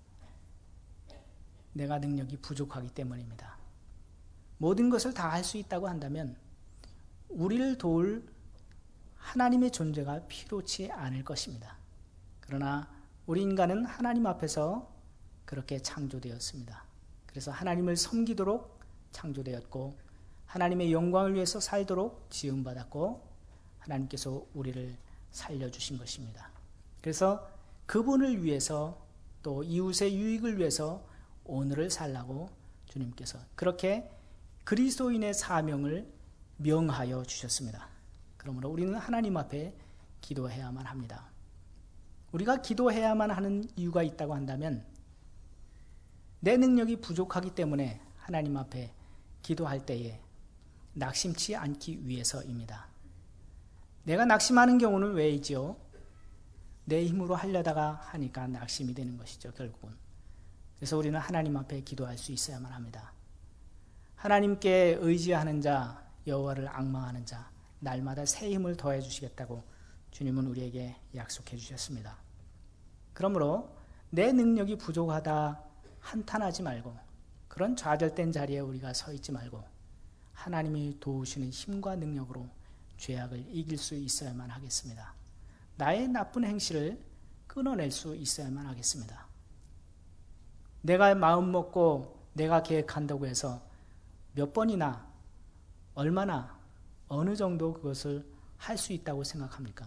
내가 능력이 부족하기 때문입니다. 모든 것을 다 할 수 있다고 한다면 우리를 도울 하나님의 존재가 필요치 않을 것입니다. 그러나 우리 인간은 하나님 앞에서 그렇게 창조되었습니다. 그래서 하나님을 섬기도록 창조되었고 하나님의 영광을 위해서 살도록 지음받았고 하나님께서 우리를 살려주신 것입니다. 그래서 그분을 위해서 또 이웃의 유익을 위해서 오늘을 살라고 주님께서 그렇게 그리스도인의 사명을 명하여 주셨습니다. 그러므로 우리는 하나님 앞에 기도해야만 합니다. 우리가 기도해야만 하는 이유가 있다고 한다면 내 능력이 부족하기 때문에 하나님 앞에 기도할 때에 낙심치 않기 위해서입니다. 내가 낙심하는 경우는 왜이지요? 내 힘으로 하려다가 하니까 낙심이 되는 것이죠, 결국은. 그래서 우리는 하나님 앞에 기도할 수 있어야만 합니다. 하나님께 의지하는 자, 여호와를 앙망하는 자, 날마다 새 힘을 더해 주시겠다고 주님은 우리에게 약속해 주셨습니다. 그러므로 내 능력이 부족하다 한탄하지 말고 그런 좌절된 자리에 우리가 서 있지 말고 하나님이 도우시는 힘과 능력으로 죄악을 이길 수 있어야만 하겠습니다. 나의 나쁜 행실을 끊어낼 수 있어야만 하겠습니다. 내가 마음 먹고 내가 계획한다고 해서 몇 번이나 얼마나 어느 정도 그것을 할 수 있다고 생각합니까?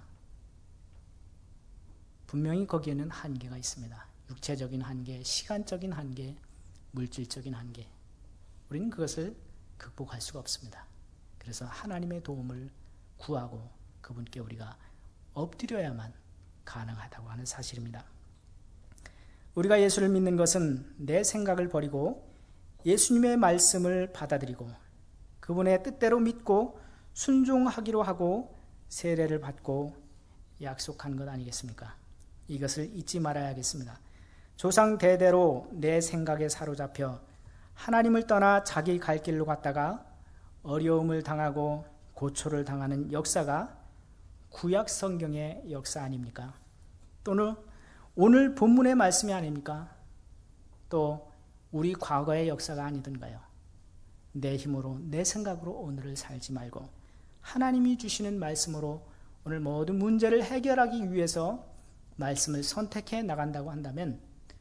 분명히 거기에는 한계가 있습니다. 육체적인 한계, 시간적인 한계, 물질적인 한계. 우리는 그것을 극복할 수가 없습니다. 그래서 하나님의 도움을 구하고 그분께 우리가 엎드려야만 가능하다고 하는 사실입니다. 우리가 예수를 믿는 것은 내 생각을 버리고 예수님의 말씀을 받아들이고 그분의 뜻대로 믿고 순종하기로 하고 세례를 받고 약속한 것 아니겠습니까? 이것을 잊지 말아야겠습니다. 조상 대대로 내 생각에 사로잡혀 하나님을 떠나 자기 갈 길로 갔다가 어려움을 당하고 고초를 당하는 역사가 구약 성경의 역사 아닙니까? 또는 오늘 본문의 말씀이 아닙니까? 또 우리 과거의 역사가 아니던가요? 내 힘으로 내 생각으로 오늘을 살지 말고 하나님이 주시는 말씀으로 오늘 모든 문제를 해결하기 위해서 말씀을 선택해 나간다고 한다면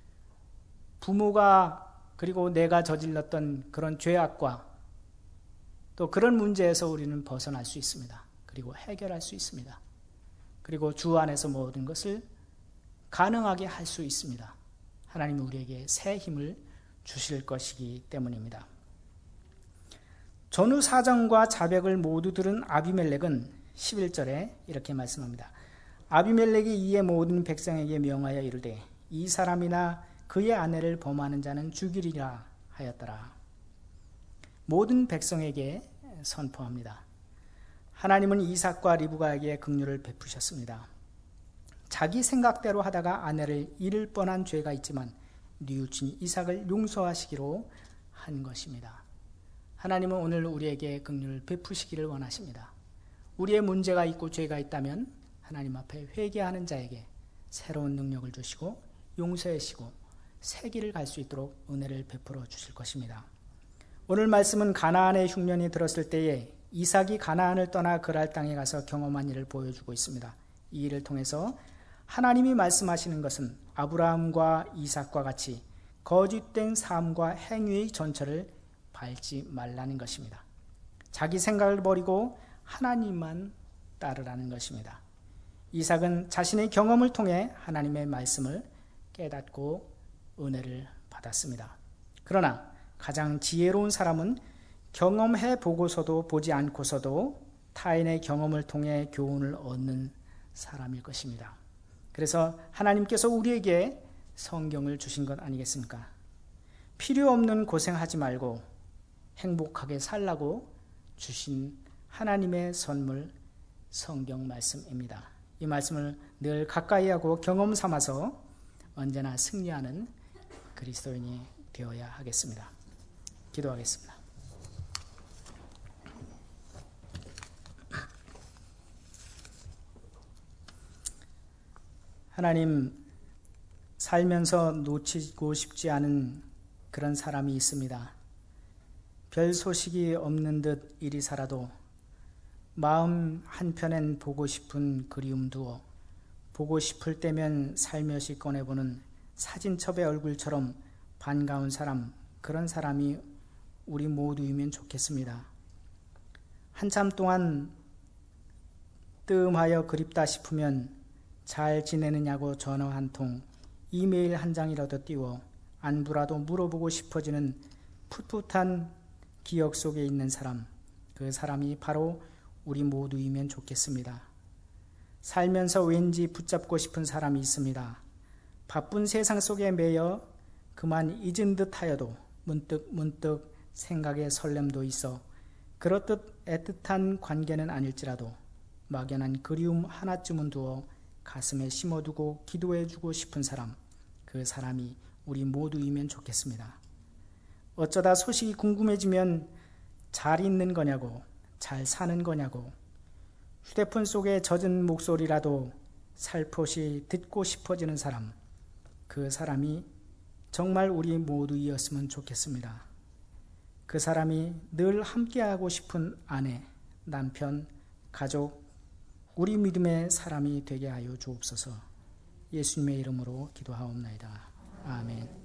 부모가 그리고 내가 저질렀던 그런 죄악과 또 그런 문제에서 우리는 벗어날 수 있습니다. 그리고 해결할 수 있습니다. 그리고 주 안에서 모든 것을 가능하게 할 수 있습니다. 하나님이 우리에게 새 힘을 주실 것이기 때문입니다. 전후 사정과 자백을 모두 들은 아비멜렉은 십일 절에 이렇게 말씀합니다. 아비멜렉이 이에 모든 백성에게 명하여 이르되 이 사람이나 그의 아내를 범하는 자는 죽이리라 하였더라. 모든 백성에게 선포합니다. 하나님은 이삭과 리브가에게 긍휼을 베푸셨습니다. 자기 생각대로 하다가 아내를 잃을 뻔한 죄가 있지만 뉘우친 이삭을 용서하시기로 한 것입니다. 하나님은 오늘 우리에게 긍휼을 베푸시기를 원하십니다. 우리의 문제가 있고 죄가 있다면 하나님 앞에 회개하는 자에게 새로운 능력을 주시고 용서하시고 새 길을 갈 수 있도록 은혜를 베풀어 주실 것입니다. 오늘 말씀은 가나안의 흉년이 들었을 때에 이삭이 가나안을 떠나 그랄 땅에 가서 경험한 일을 보여주고 있습니다. 이 일을 통해서 하나님이 말씀하시는 것은 아브라함과 이삭과 같이 거짓된 삶과 행위의 전철을 밟지 말라는 것입니다. 자기 생각을 버리고 하나님만 따르라는 것입니다. 이삭은 자신의 경험을 통해 하나님의 말씀을 깨닫고 은혜를 받았습니다. 그러나 가장 지혜로운 사람은 경험해 보고서도 보지 않고서도 타인의 경험을 통해 교훈을 얻는 사람일 것입니다. 그래서 하나님께서 우리에게 성경을 주신 것 아니겠습니까? 필요 없는 고생하지 말고 행복하게 살라고 주신 하나님의 선물 성경 말씀입니다. 이 말씀을 늘 가까이 하고 경험 삼아서 언제나 승리하는 그리스도인이 되어야 하겠습니다. 기도하겠습니다. 하나님, 살면서 놓치고 싶지 않은 그런 사람이 있습니다. 별 소식이 없는 듯 이리 살아도 마음 한편엔 보고 싶은 그리움 두어 보고 싶을 때면 살며시 꺼내보는 사진첩의 얼굴처럼 반가운 사람, 그런 사람이 우리 모두이면 좋겠습니다. 한참 동안 뜸하여 그립다 싶으면 잘 지내느냐고 전화 한 통, 이메일 한 장이라도 띄워 안부라도 물어보고 싶어지는 풋풋한 기억 속에 있는 사람, 그 사람이 바로 우리 모두이면 좋겠습니다. 살면서 왠지 붙잡고 싶은 사람이 있습니다. 바쁜 세상 속에 매여 그만 잊은 듯 하여도 문득 문득 생각에 설렘도 있어 그렇듯 애틋한 관계는 아닐지라도 막연한 그리움 하나쯤은 두어 가슴에 심어두고 기도해주고 싶은 사람, 그 사람이 우리 모두이면 좋겠습니다. 어쩌다 소식이 궁금해지면 잘 있는 거냐고, 잘 사는 거냐고, 휴대폰 속에 젖은 목소리라도 살포시 듣고 싶어지는 사람, 그 사람이 정말 우리 모두이었으면 좋겠습니다. 그 사람이 늘 함께하고 싶은 아내, 남편, 가족, 우리 믿음의 사람이 되게 하여 주옵소서. 예수님의 이름으로 기도하옵나이다. 아멘.